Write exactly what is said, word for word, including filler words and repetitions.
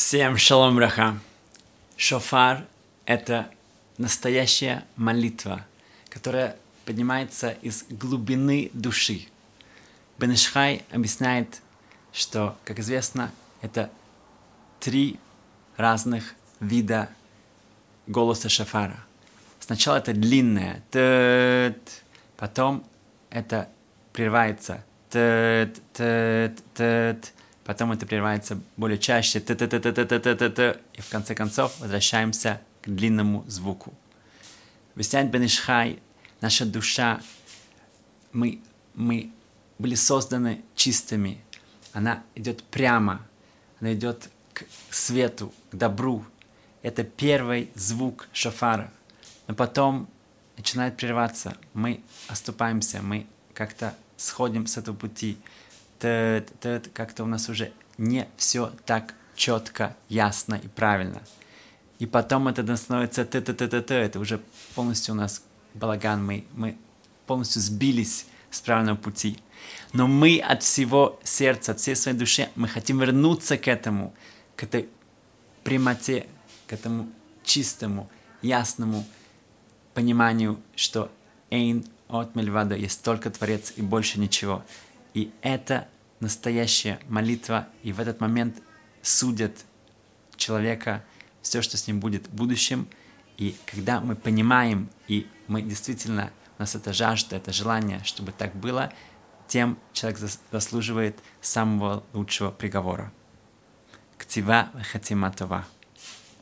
Всем шалом браха. Шофар – это настоящая молитва, которая поднимается из глубины души. Бен Иш Хай объясняет, что, как известно, это три разных вида голоса шофара. Сначала это длинное «т-т», потом это прерывается «т-т-т-т-т», потом это прерывается более чаще «т-т-т-т-т-т-т», и в конце концов возвращаемся к длинному звуку. Объясняет Бен Иш Хай, наша душа, мы, мы были созданы чистыми, она идет прямо, она идет к свету, к добру. Это первый звук шофара. Но потом начинает прерываться, мы оступаемся, мы как-то сходим с этого пути. Т-т-т, как-то у нас уже не все так четко, ясно и правильно. И потом это становится т-т-т-т-т, это уже полностью у нас балаган, мы, мы полностью сбились с правильного пути. Но мы от всего сердца, от всей своей души, мы хотим вернуться к этому, к этой прямоте, к этому чистому, ясному пониманию, что «эйн от мельвада» есть только Творец и больше ничего. И это настоящая молитва, и в этот момент судят человека все, что с ним будет в будущем. И когда мы понимаем, и мы действительно, у нас это жажда, это желание, чтобы так было, тем человек заслуживает самого лучшего приговора. Ктива хатима това.